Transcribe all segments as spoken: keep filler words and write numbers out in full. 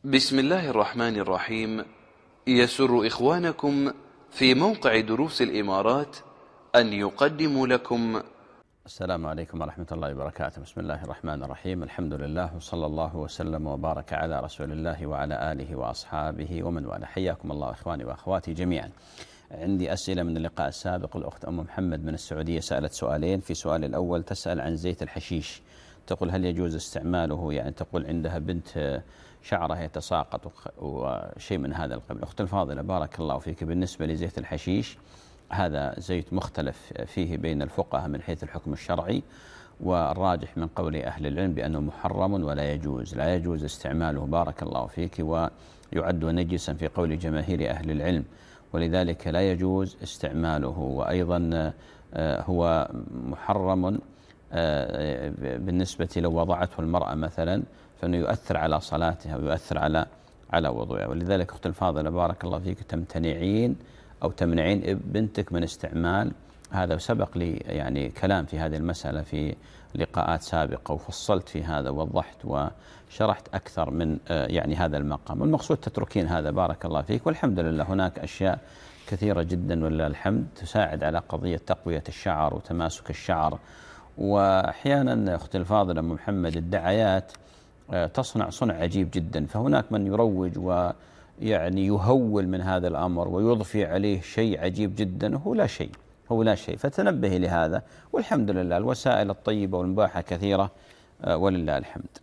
بسم الله الرحمن الرحيم. يسر إخوانكم في موقع دروس الإمارات أن يقدموا لكم. السلام عليكم ورحمة الله وبركاته. بسم الله الرحمن الرحيم. الحمد لله وصلى الله وسلم وبارك على رسول الله وعلى آله وأصحابه ومن والاه. حياكم الله إخواني وأخواتي جميعا. عندي أسئلة من اللقاء السابق. الأخت أم محمد من السعودية سألت سؤالين. في سؤال الأول تسأل عن زيت الحشيش، تقول هل يجوز استعماله؟ يعني تقول عندها بنت شعرها يتساقط وشيء من هذا القبيل. أخت الفاضلة بارك الله فيك، بالنسبة لزيت الحشيش هذا زيت مختلف فيه بين الفقهاء من حيث الحكم الشرعي، والراجح من قول أهل العلم بأنه محرم ولا يجوز لا يجوز استعماله بارك الله فيك، ويعد نجسا في قول جماهير أهل العلم، ولذلك لا يجوز استعماله. وأيضا هو محرم بالنسبة لو وضعته المرأة مثلا فإنه يؤثر على صلاتها ويؤثر على على وضوءها. ولذلك أخت الفاضلة بارك الله فيك تمتنعين أو تمنعين بنتك من استعمال هذا. وسبق لي يعني كلام في هذه المسألة في لقاءات سابقة وفصلت في هذا ووضحت وشرحت أكثر من يعني هذا المقام. والمقصود تتركين هذا بارك الله فيك. والحمد لله هناك أشياء كثيرة جدا ولله الحمد تساعد على قضية تقوية الشعر وتماسك الشعر. وأحيانا أختي الفاضلة أم محمد الدعايات تصنع صنع عجيب جدا، فهناك من يروج ويعني يهول من هذا الأمر ويضفي عليه شيء عجيب جدا، هو لا شيء هو لا شيء فتنبهي لهذا. والحمد لله الوسائل الطيبة والمباحة كثيرة ولله الحمد.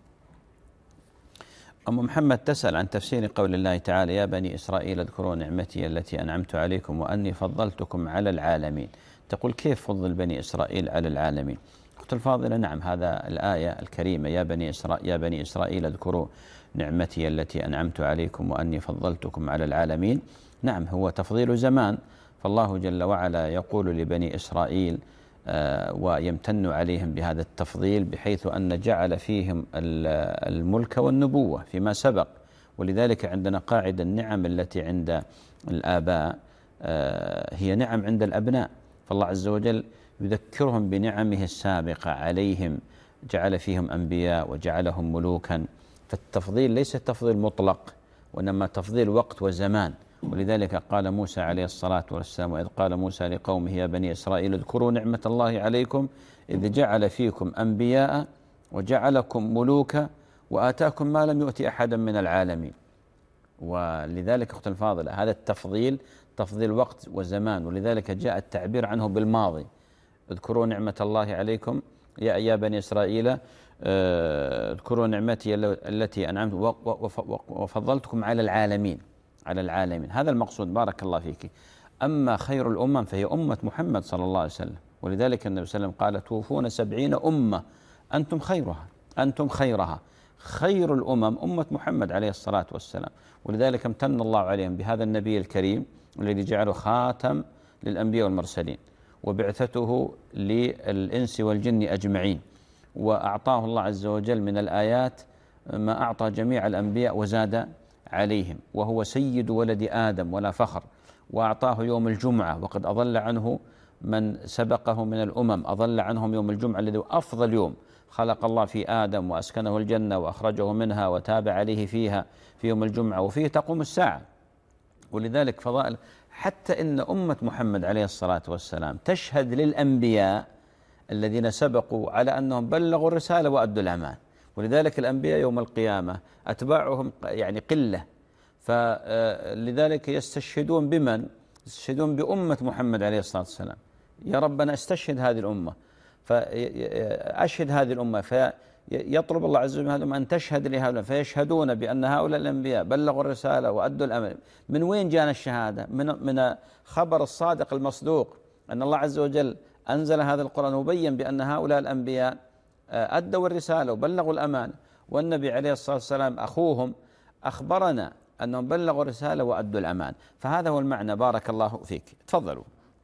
أم محمد تسأل عن تفسير قول الله تعالى يا بني إسرائيل اذكروا نعمتي التي أنعمت عليكم وأني فضلتكم على العالمين. تقول كيف فضل بني إسرائيل على العالمين؟ أخت الفاضلة نعم، هذا الآية الكريمة يا بني إسرائيل يا بني إسرائيل اذكروا نعمتي التي أنعمت عليكم وأني فضلتكم على العالمين، نعم هو تفضيل زمان. فالله جل وعلا يقول لبني إسرائيل آه ويمتن عليهم بهذا التفضيل بحيث أن جعل فيهم الملك والنبوة فيما سبق. ولذلك عندنا قاعدة النعم التي عند الآباء آه هي نعم عند الأبناء، فالله عز وجل يذكرهم بنعمه السابقة عليهم، جعل فيهم أنبياء وجعلهم ملوكا. فالتفضيل ليس تفضيل مطلق وإنما تفضيل وقت وزمان. ولذلك قال موسى عليه الصلاة والسلام وإذ قال موسى لقومه يا بني إسرائيل اذكروا نعمة الله عليكم إذ جعل فيكم أنبياء وجعلكم ملوكا وآتاكم ما لم يؤت أحدا من العالمين. ولذلك أخت الفاضلة هذا التفضيل تفضيل وقت وزمان، ولذلك جاء التعبير عنه بالماضي اذكروا نعمة الله عليكم يا يا بني إسرائيل اذكروا نعمتي التي أنعمت وفضلتكم على العالمين على العالمين. هذا المقصود بارك الله فيك. أما خير الأمم فهي أمة محمد صلى الله عليه وسلم، ولذلك النبي صلى الله عليه وسلم قال توفون سبعين أمة أنتم خيرها أنتم خيرها. خير الأمم أمة محمد عليه الصلاة والسلام، ولذلك امتن الله عليهم بهذا النبي الكريم الذي جعله خاتم للأنبياء والمرسلين وبعثته للإنس والجن أجمعين، وأعطاه الله عز وجل من الآيات ما أعطى جميع الأنبياء وزاد عليهم، وهو سيد ولد آدم ولا فخر. وأعطاه يوم الجمعة وقد أضل عنه من سبقه من الأمم، أضل عنهم يوم الجمعة الذي هو أفضل يوم خلق الله في آدم وأسكنه الجنة وأخرجه منها وتاب عليه فيها في يوم الجمعة، وفيه تقوم الساعة. ولذلك فضائل حتى إن أمة محمد عليه الصلاة والسلام تشهد للأنبياء الذين سبقوا على أنهم بلغوا الرسالة وأدوا الأمان. ولذلك الأنبياء يوم القيامة أتباعهم يعني قلة، فلذلك يستشهدون بمن؟ يستشهدون بأمة محمد عليه الصلاة والسلام. يا ربنا استشهد هذه الأمة، فأشهد هذه الأمة، فيطلب الله عز وجل أن تشهد لهؤلاء، فيشهدون بأن هؤلاء الأنبياء بلغوا الرسالة وأدوا الأمر. من وين جاءنا الشهادة؟ من من خبر الصادق المصدوق أن الله عز وجل أنزل هذا القرآن وبين بأن هؤلاء الأنبياء أدوا الرسالة وبلغوا الأمان، والنبي عليه الصلاة والسلام أخوهم أخبرنا أنهم بلغوا الرسالة وأدوا الأمان. فهذا هو المعنى بارك الله فيك. تفضلوا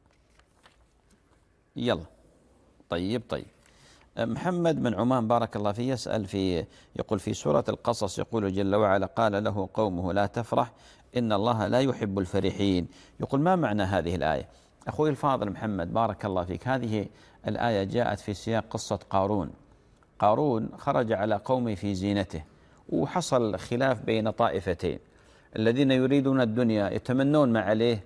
يلا. طيب طيب محمد من عمان بارك الله فيه يسأل في يقول في سورة القصص يقول جل وعلا قال له قومه لا تفرح إن الله لا يحب الفرحين. يقول ما معنى هذه الآية؟ أخوي الفاضل محمد بارك الله فيك، هذه الآية جاءت في سياق قصة قارون. قارون خرج على قومه في زينته وحصل خلاف بين طائفتين، الذين يريدون الدنيا يتمنون ما عليه،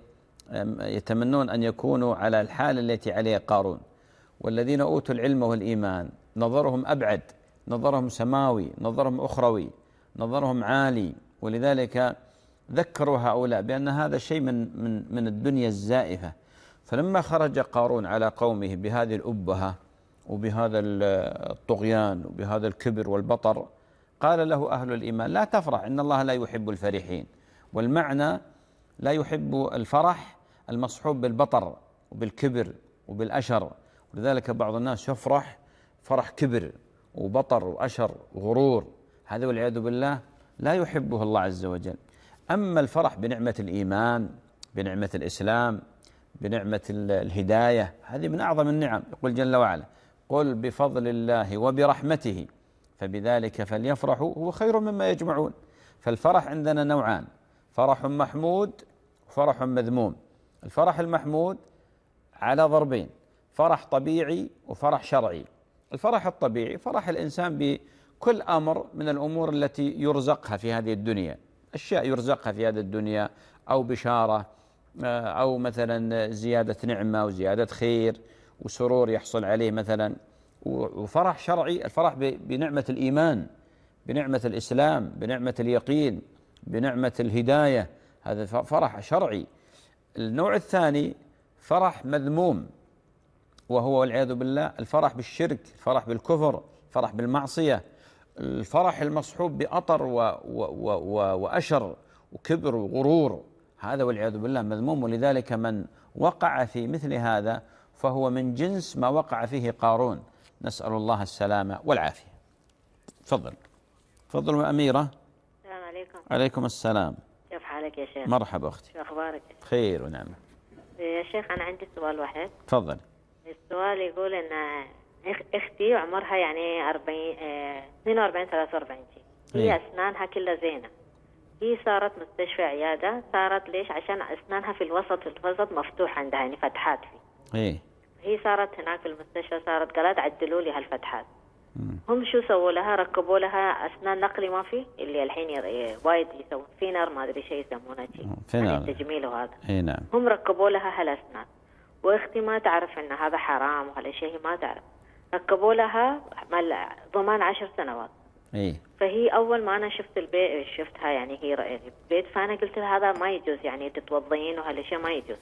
يتمنون أن يكونوا على الحال التي عليه قارون، والذين أوتوا العلم والإيمان نظرهم أبعد، نظرهم سماوي، نظرهم أخروي، نظرهم عالي. ولذلك ذكروا هؤلاء بأن هذا شيء من من من الدنيا الزائفة. فلما خرج قارون على قومه بهذه الأبهة وبهذا الطغيان وبهذا الكبر والبطر، قال له أهل الإيمان: لا تفرح، إن الله لا يحب الفرحين. والمعنى لا يحب الفرح المصحوب بالبطر وبالكبر وبالأشر. ولذلك بعض الناس يفرح فرح كبر وبطر وأشر وغرور، هذا والعياذ بالله لا يحبه الله عز وجل. أما الفرح بنعمة الإيمان، بنعمة الإسلام، بنعمة الهداية، هذه من أعظم النعم. يقول جل وعلا: قل بفضل الله وبرحمته فبذلك فليفرحوا هو خير مما يجمعون. فالفرح عندنا نوعان: فرح محمود وفرح مذموم. الفرح المحمود على ضربين: فرح طبيعي وفرح شرعي. الفرح الطبيعي فرح الإنسان بكل أمر من الأمور التي يرزقها في هذه الدنيا، أشياء يرزقها في هذه الدنيا، أو بشارة، أو مثلا زيادة نعمة وزيادة خير وسرور يحصل عليه مثلا. وفرح شرعي الفرح بنعمة الإيمان، بنعمة الإسلام، بنعمة اليقين، بنعمة الهداية، هذا فرح شرعي. النوع الثاني فرح مذموم، وهو والعياذ بالله الفرح بالشرك، الفرح بالكفر، الفرح بالمعصية، الفرح المصحوب بأطر و و و وأشر وكبر وغرور، هذا والعياذ بالله مذموم. ولذلك من وقع في مثل هذا فهو من جنس ما وقع فيه قارون، نسأل الله السلامة والعافية. تفضل. تفضل أميرة. السلام عليكم. عليكم السلام. كيف حالك يا شيخ؟ مرحبا أختي. شو أخبارك؟ خير ونعمة. يا شيخ أنا عندي سؤال واحد. تفضل. السؤال يقول إن أختي عمرها يعني أربعين اثنين وأربعين ثلاثة وأربعين، هي إيه؟ أسنانها كلها زينة. هي صارت مستشفى عيادة، صارت ليش؟ عشان أسنانها في الوسط، في الوسط مفتوح عندها يعني فتحات فيه. إيه؟ هي صارت هناك في المستشفى، صارت قالت عدلوا لي هالفتحات. هم شو سووا لها؟ ركبوا لها أسنان نقلي، ما في اللي الحين وايد يسوون فينر، ما أدري شيء يسمونه شيء يعني تجميل وهذا. إيه نعم. هم ركبوا لها هالأسنان، واختي ما تعرف ان هذا حرام ولا شيء، ما تعرف. ركبوا لها ضمان عشر سنوات. ايه. فهي اول ما انا شفت البيت شفتها يعني هي البيت، فانا قلت لها هذا ما يجوز، يعني تتوضين وهالشيء ما يجوز.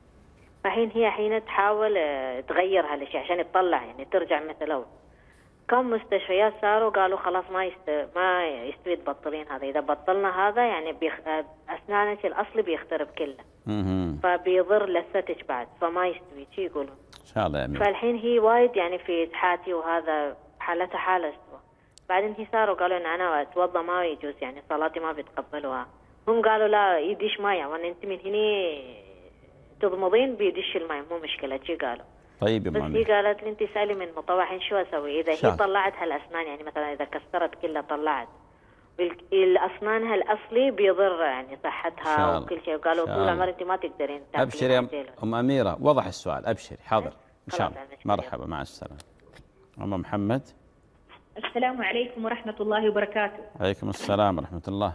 فحين هي حين تحاول تغير هالشيء عشان تطلع يعني ترجع مثل اول. كم مستشفيات صاروا قالوا خلاص ما يست... ما يستوي تبطلين هذا، اذا بطلنا هذا يعني بيخ... اسنانك الاصلي بيخترب كله. اها. فبيضر لثتك بعد، فما يستوي شي يقولون. ان شاء الله يا أمين. فالحين هي وايد يعني في حاتي وهذا حالتها حالة استوى. بعدين هي صاروا قالوا ان انا اتوضا ما يجوز، يعني صلاتي ما بيتقبلوها. هم قالوا لا يدش ماء، وانا انت من هني تضمضين بيدش الماء مو مشكلة، شي قالوا. طيب يا بس هي قالت لي انت سالي من مطوعين شو اسوي اذا هي طلعت هالاسنان، يعني مثلا اذا كسرت كلها طلعت الاسنانها الاصلي بيضر يعني صحتها وكل شيء. قالوا طول عمر انت ما تقدرين. ابشري يا ام اميره، وضح السؤال، ابشري. حاضر ان شاء الله. مرحبا، مع السلامه. ام محمد. السلام عليكم ورحمه الله وبركاته. عليكم السلام ورحمه الله.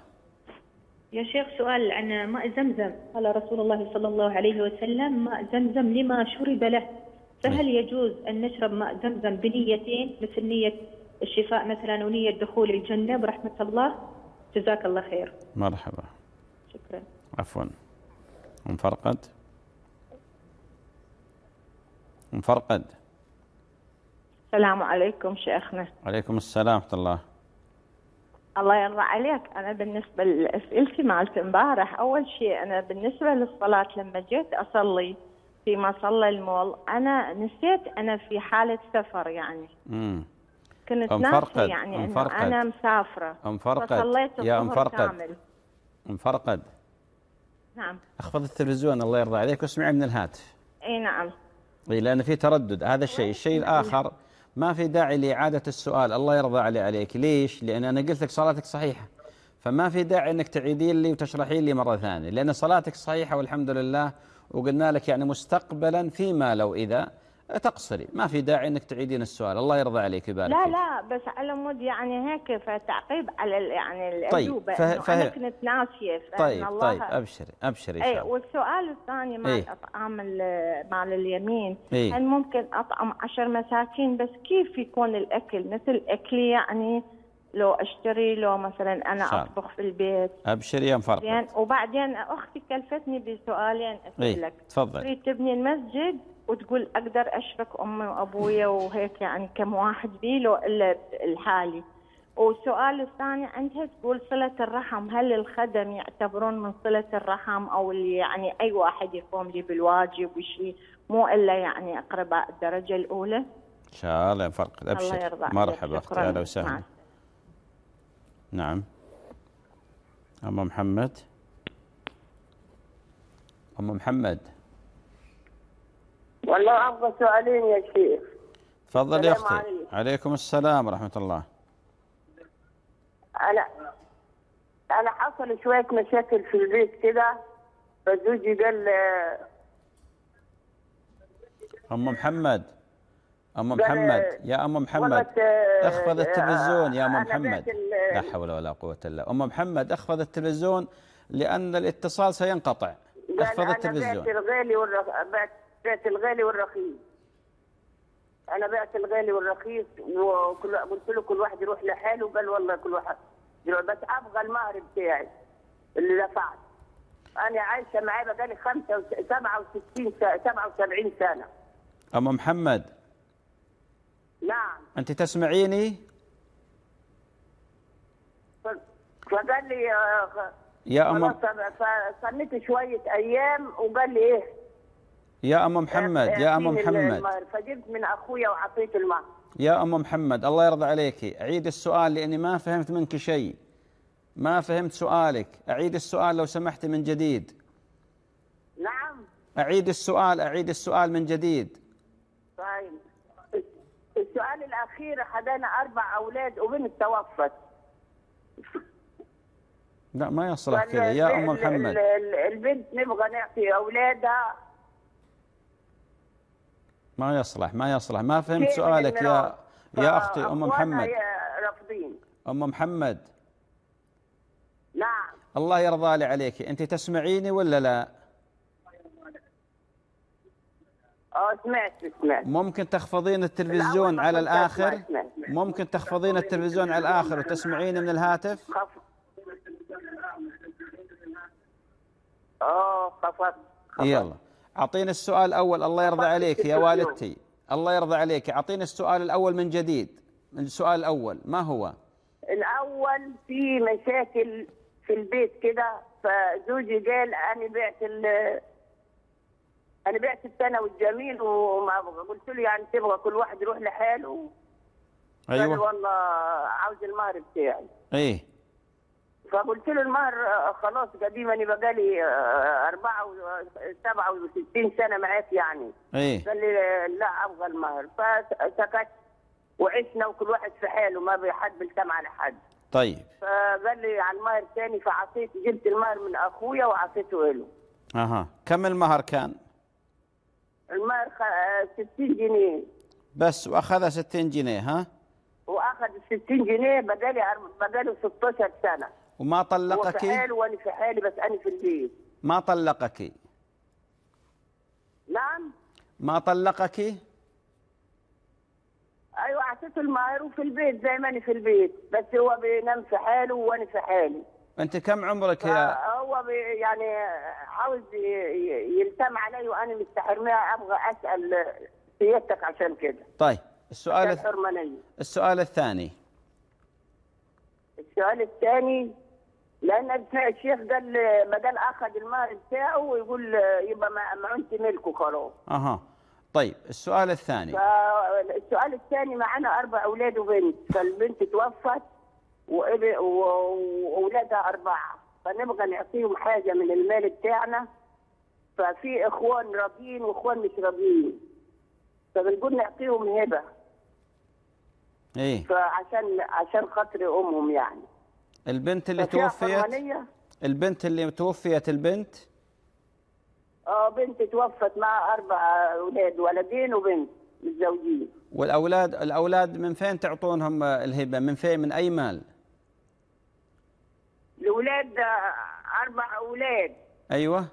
يا شيخ سؤال عن ماء زمزم. قال رسول الله صلى الله عليه وسلم: ماء زمزم لما شرب له، فهل يجوز أن نشرب ماء زمزم بنيتين، مثل نية الشفاء مثلا ونية دخول الجنة برحمة الله؟ جزاك الله خير. مرحبا. شكرا. عفوا. أم فرقد. أم فرقد. السلام عليكم شيخنا. عليكم السلام ورحمة الله. الله يرضى عليك. أنا بالنسبة لأسئلتي مالت امبارح، أول شيء أنا بالنسبة للصلاة لما جيت أصلي في مصلى المول، أنا نسيت أنا في حالة سفر يعني. امم كنت ناسية يعني إنه أنا مسافرة. أم فرقد. فصليت يا أم فرقد. كامل. أم فرقد. نعم. اخفض التلفزيون الله يرضى عليك واسمعي من الهاتف. اي نعم. اي لأن في تردد، هذا الشيء. الشيء الآخر ما في داعي لإعادة السؤال، الله يرضى علي عليك. ليش؟ لأن أنا قلت لك صلاتك صحيحة، فما في داعي أنك تعيدين لي وتشرحين لي مرة ثانية، لأن صلاتك صحيحة والحمد لله. وقلنا لك يعني مستقبلا فيما لو إذا تقصري، ما في داعي انك تعيدين السؤال. الله يرضى عليك ويبارك لا فيك. لا بس على مود يعني هيك فتعقيب على ال- يعني الأجوبة. طيب، إنه فه... أنا فه... كنت ناسية فإن طيب الله. طيب ابشري ابشري ان اي شاء الله. والسؤال الثاني مع إيه؟ الأطعام ال- مع اليمين، إيه؟ هل ممكن أطعم عشر مساكين بس كيف يكون الأكل مثل أكلي يعني لو أشتري لو مثلا أنا شاء. أطبخ في البيت؟ ابشري يا مفرقة. زين. وبعدين أختي كلفتني بسؤالين إيه؟ أسألك. تفضل. تريد تبني المسجد وتقول أقدر أشرك أمي وأبويا وهيك يعني كم واحد بي لو إلا الحالي. والسؤال الثاني عندها تقول صلة الرحم، هل الخدم يعتبرون من صلة الرحم أو اللي يعني أي واحد يقوم لي بالواجب وشيء مو إلا يعني أقرباء الدرجة الأولى؟ ان شاء الله يا مفرقة. ابشري. الله يرضى عليك. مرحبا اختي، شكراً. اهلا وسهلا. مع نعم. ام محمد. ام محمد. والله أبغى سؤالين يا شيخ. تفضل يا السلام اختي. عليكم. عليكم السلام ورحمة الله. أنا أنا حصل شوية مشاكل في البيت كده، فزوجي قال ام محمد. ام قال محمد يا ام محمد، والله اخفض التلفزيون يا ام أنا محمد. بعت ال- لا حول ولا قوة الا ام محمد، اخفض التلفزيون لان الاتصال سينقطع. قال اخفض أنا بعت التلفزيون. الغالي والرخ... بعت بعت الغالي والرخيص. أنا بعت الغالي والرخيص وكل قلت له كل واحد يروح لحاله، قال والله كل واحد يروح، بس أبغى المهر بتاعي اللي دفعت. أنا عايشة معاه بقالي خمسة وس- سبعة وستين سنة سبعة وسبعين سنة. ام محمد، نعم. انت تسمعيني؟ ف- فقال لي آه، خ- يا ام خلاص فصليت شوية أيام وقال لي إيه؟ يا ام محمد يا ام اعطيني محمد المهر. فجبت من أخويا وعطيت المهر. يا ام محمد، الله يرضى عليك، اعيد السؤال لاني ما فهمت منك شيء. ما فهمت سؤالك، اعيد السؤال لو سمحت من جديد. نعم. اعيد السؤال، اعيد السؤال من جديد. طيب السؤال الأخير، حدانا أربع أولاد وبنت توفت. لا ما يصلح كذا يا ام محمد. البنت نبغى نعطي أولادها. ما يصلح ما يصلح ما فهمت شيء من سؤالك يا الميراث. يا اختي ام فأخوانها محمد. رافضين. ام محمد، نعم. الله يرضى لي عليك، انت تسمعيني ولا لا؟ اه سمعت سمعت. ممكن تخفضين التلفزيون الأول على ما كنت أسمع، الاخر؟ سمعت. ممكن تخفضين التلفزيون على الاخر وتسمعيني من الهاتف؟ خف. اه خفضت. يلا اعطيني السؤال الاول. الله يرضى عليك يا والدتي، الله يرضى عليك، اعطيني السؤال الاول من جديد. السؤال الاول ما هو؟ الأول في مشاكل في البيت كده، فزوجي قال أنا بعت ال أنا بعت الثانوي الجميل وما أبغى. قلت له يعني تبغى كل واحد يروح لحاله؟ قال ايوه والله عاوز المهر بتاعي. ايه. فقلت له المهر آه، خلاص قديما، أنا بقالي آه، أربعة سبعة وستين سنة معاك يعني. ايه. قال لي آه، لا أبغى المهر. فسكت وعشنا وكل واحد في حاله، ما بحد بالكم على حد. طيب. فقال لي على المهر الثاني، فعطيت جبت المهر من اخويا وعطيته له. اها، كم المهر كان؟ المهر خ- ستين جنيه. بس واخذها ستين جنيه ها؟ واخذ ستين جنيه، بقالي أر- بقاله ستاشر سنه. وما هو في طلقك؟ حاله وانا في حالي، بس انا في البيت. ما طلقك؟ نعم. ما طلقك؟ ايوه اعطيته المهر وفي البيت زي ما انا في البيت، بس هو بينام في حاله وانا في حالي. انت كم عمرك يا؟ هو بي يعني عاوز ي- ي- يلتم علي وانا مستحرمه، ابغى اسال سيادتك عشان كده. طيب السؤال الث... الحرمانيه. السؤال الثاني. السؤال الثاني، لان الشيخ قال ما دام اخذ المهر بتاعه ويقول يبقى معنتي ملكه خلاص. اها طيب السؤال الثاني. فالسؤال الثاني، معانا اربع اولاد وبنت، فالبنت توفت وإب- واولادها اربعه، فنبغى نعطيهم حاجه من المال بتاعنا. ففي اخوان راضيين واخوان مش راضيين، فبنقول نعطيهم هبه. ايه. فعشان عشان خاطر امهم يعني. البنت اللي ففيها توفيت، حرمانية؟ البنت اللي توفيت البنت اه بنت توفت معها اربع اولاد، ولدين وبنت متزوجين. والاولاد الاولاد من فين تعطونهم الهبه؟ من فين؟ من اي مال؟ الاولاد اربع اولاد. ايوه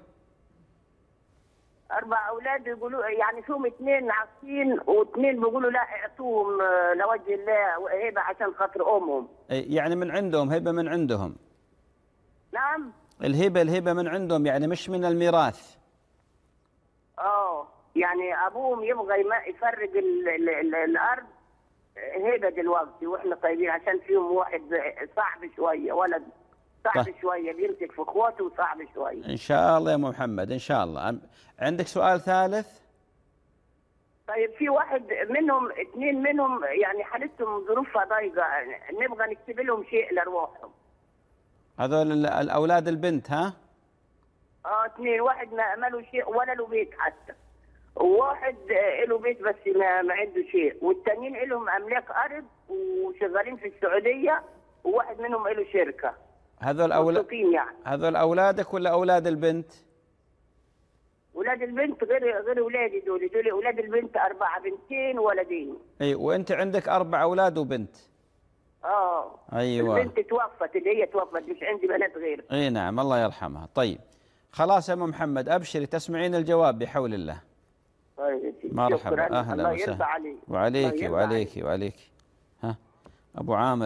اربع اولاد يقولوا يعني فيهم اثنين عاصين واثنين بيقولوا لا اعطوهم لوجه الله هبه عشان خاطر امهم. يعني من عندهم هبه، من عندهم. نعم الهبه الهبه من عندهم، يعني مش من الميراث. اه يعني ابوهم يبغى يفرق ال ال ال الارض هبه دلوقتي واحنا طيبين، عشان فيهم واحد صعب شويه، ولد صعب طيب. شويه بيمسك في اخواته وصعب شويه. ان شاء الله يا ام محمد ان شاء الله. عندك سؤال ثالث؟ طيب في واحد منهم اثنين منهم يعني حالتهم ظروفها ضيقه، نبغى نكتب لهم شيء لروحهم. هذول الاولاد البنت ها؟ اه اثنين، واحد ما ما له شيء ولا له بيت حتى، وواحد له بيت بس ما, ما عنده شيء، والتانيين لهم املاك ارض وشغالين في السعوديه، وواحد منهم له شركه. هذول اولاد يعني. هذول اولادك ولا اولاد البنت؟ اولاد البنت غير غير اولادي دول، دول اولاد البنت اربعه، بنتين وولدين. اي وانت عندك اربع اولاد وبنت. اه ايوه البنت توفت، اللي هي توفت، مش عندي بنات غير. اي نعم الله يرحمها. طيب خلاص يا ام محمد ابشري تسمعين الجواب بحول الله. طيب مرحبا اهلا وسهلا. وعليك وعليك وعليك. ها ابو عامر.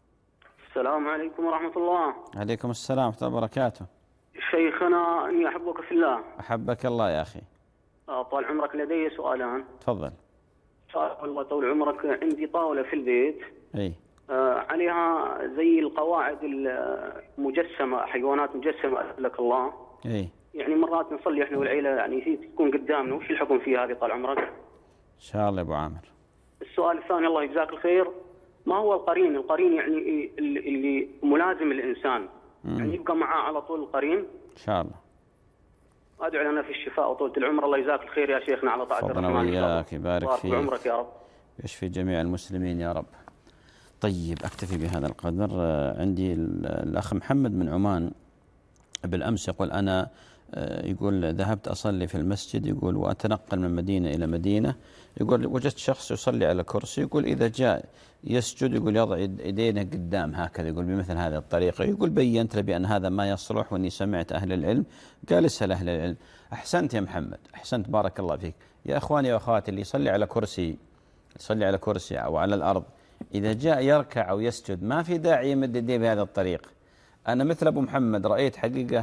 السلام عليكم ورحمة الله. عليكم السلام ورحمة الله وبركاته. شيخنا إني أحبك في الله. أحبك الله يا أخي. طال عمرك، لدي سؤالان. تفضل. سؤال الله طول عمرك، عندي طاولة في البيت. أي. آه عليها زي القواعد المجسمة، حيوانات مجسمة لك الله. أي. يعني مرات نصلي إحنا والعيلة يعني تكون قدامنا، وش الحكم فيها هذه طال عمرك؟ إن شاء الله يا أبو عامر. السؤال الثاني الله يجزاك الخير، ما هو القرين؟ القرين يعني اللي ملازم الإنسان، مم. يعني يبقى معاه على طول القرين. إن شاء الله. أدعو لنا في الشفاء وطولة العمر. الله يجزاك الخير يا شيخنا على طاعة الرحمن. فضلا وإياك، يبارك فيك. عمرك يا رب. يشفي جميع المسلمين يا رب. طيب أكتفي بهذا القدر. عندي الأخ محمد من عمان بالأمس يقول أنا يقول ذهبت أصلي في المسجد، يقول وأتنقل من مدينة إلى مدينة، يقول وجدت شخص يصلي على كرسي، يقول إذا جاء يسجد يقول يضع يدينه قدام هكذا، يقول بمثل هذه الطريقة. يقول بينت له بأن هذا ما يصلح، وأني سمعت أهل العلم. قال اسأل أهل العلم. أحسنت يا محمد، أحسنت بارك الله فيك. يا أخواني وأخواتي، اللي يصلي على كرسي يصلي على كرسي أو على الأرض، إذا جاء يركع أو يسجد ما في داعي يمد يديه بهذا الطريق. أنا مثل أبو محمد رأيت حقيقة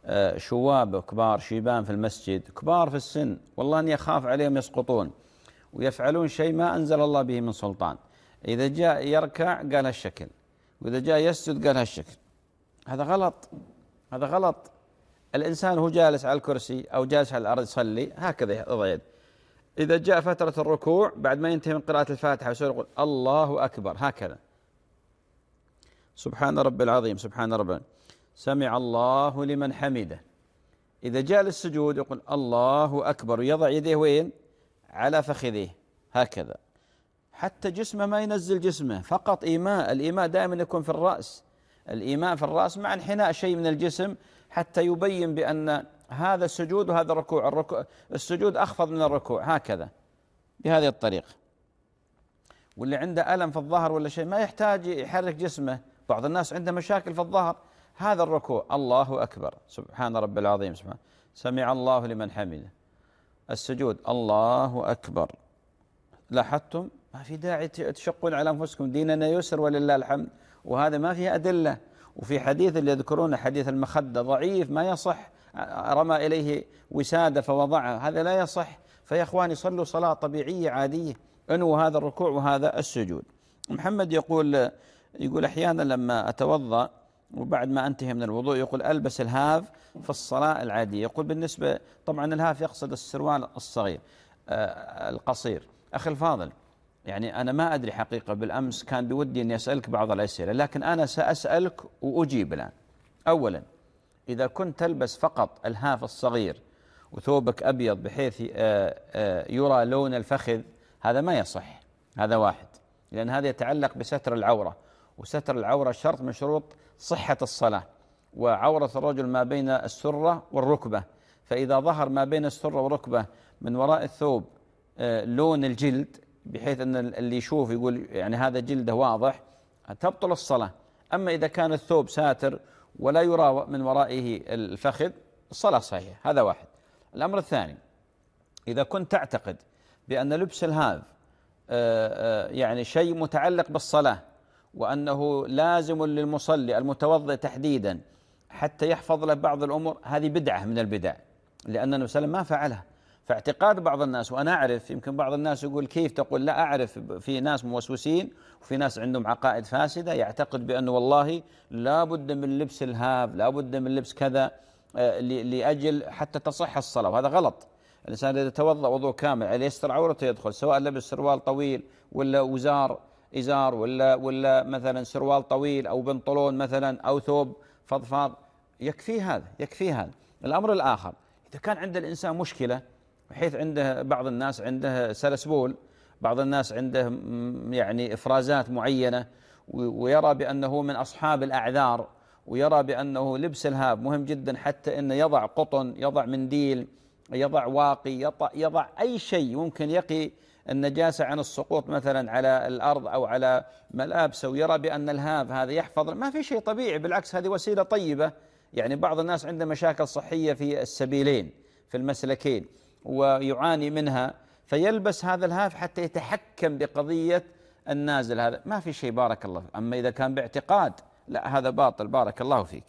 شواب كبار شيبان في المسجد كبار في السن، والله أني أخاف عليهم يسقطون ويفعلون شيء ما أنزل الله به من سلطان. إذا جاء يركع قال هالشكل، وإذا جاء يسجد قال هالشكل. هذا غلط، هذا غلط. الإنسان هو جالس على الكرسي أو جالس على الأرض يصلي هكذا يضع يد. إذا جاء فترة الركوع بعد ما ينتهي من قراءة الفاتحة يقول الله أكبر هكذا، سبحان رب العظيم سبحان رب، سمع الله لمن حمده. إذا جاء للسجود يقول الله أكبر، ويضع يديه وين؟ على فخذيه هكذا، حتى جسمه ما ينزل جسمه، فقط إيماء. الإيماء دائما يكون في الرأس، الإيماء في الرأس مع انحناء شيء من الجسم حتى يبين بأن هذا السجود وهذا الركوع. الركوع السجود أخفض من الركوع هكذا بهذه الطريقة. واللي عنده ألم في الظهر ولا شيء ما يحتاج يحرك جسمه، بعض الناس عنده مشاكل في الظهر، هذا الركوع الله أكبر سبحان رب العظيم سبحان سمع الله لمن حمده. السجود الله أكبر. لاحظتم؟ ما في داعي تشقون على أنفسكم، ديننا يسر ولله الحمد، وهذا ما فيه أدلة. وفي حديث اللي يذكرونه حديث المخدة ضعيف ما يصح، رمى إليه وسادة فوضعها، هذا لا يصح. فيا إخواني صلوا صلاة طبيعية عادية، انووا هذا الركوع وهذا السجود. محمد يقول يقول أحيانا لما أتوضأ وبعد ما أنتهي من الوضوء يقول ألبس الهاف في الصلاة العادية. يقول بالنسبة طبعا الهاف يقصد السروال الصغير آه القصير. أخي الفاضل، يعني أنا ما أدري حقيقة، بالأمس كان بودي أني أسألك بعض الأسئلة، لكن أنا سأسألك وأجيب الآن. أولا، إذا كنت تلبس فقط الهاف الصغير وثوبك أبيض بحيث آه آه يرى لون الفخذ، هذا ما يصح، هذا واحد، لأن هذا يتعلق بستر العورة، وستر العورة شرط من شروط صحة الصلاة، وعورة الرجل ما بين السرة والركبة، فإذا ظهر ما بين السرة والركبة من وراء الثوب لون الجلد بحيث أن اللي يشوف يقول يعني هذا جلده واضح، تبطل الصلاة. أما إذا كان الثوب ساتر ولا يرى من ورائه الفخذ الصلاة صحيحة. هذا واحد. الأمر الثاني، إذا كنت تعتقد بأن لبس الهاف يعني شيء متعلق بالصلاة وأنه لازم للمصلي المتوضئ تحديدا حتى يحفظ له بعض الأمور، هذه بدعة من البدع، لأن النبي صلى الله عليه وسلم ما فعلها. فاعتقاد بعض الناس، وأنا أعرف يمكن بعض الناس يقول كيف تقول، لا أعرف في ناس موسوسين وفي ناس عندهم عقائد فاسدة يعتقد بأنه والله لا بد من لبس الهاف، لا بد من لبس كذا لأجل حتى تصح الصلاة، وهذا غلط. الإنسان إذا توضأ وضوء كامل عليه يستر عورته يدخل، سواء لبس سروال طويل ولا وزار إزار ولا ولا مثلا سروال طويل أو بنطلون مثلا أو ثوب فضفاض، يكفي هذا، يكفي هذا. الأمر الآخر، إذا كان عند الإنسان مشكلة بحيث عنده بعض الناس عنده سلسبول، بعض الناس عنده يعني إفرازات معينة، ويرى بأنه من أصحاب الأعذار، ويرى بأنه لبس الهاب مهم جدا حتى أنه يضع قطن، يضع منديل، يضع واقي، يضع أي شيء ممكن يقي النجاسة عن السقوط مثلا على الأرض أو على ملابسه، ويرى بأن الهاب هذا يحفظ، ما في شيء طبيعي، بالعكس هذه وسيلة طيبة. يعني بعض الناس عنده مشاكل صحية في السبيلين في المسلكين ويعاني منها، فيلبس هذا الهاف حتى يتحكم بقضية النازل، هذا ما في شيء بارك الله. أما إذا كان باعتقاد لا هذا باطل بارك الله فيك.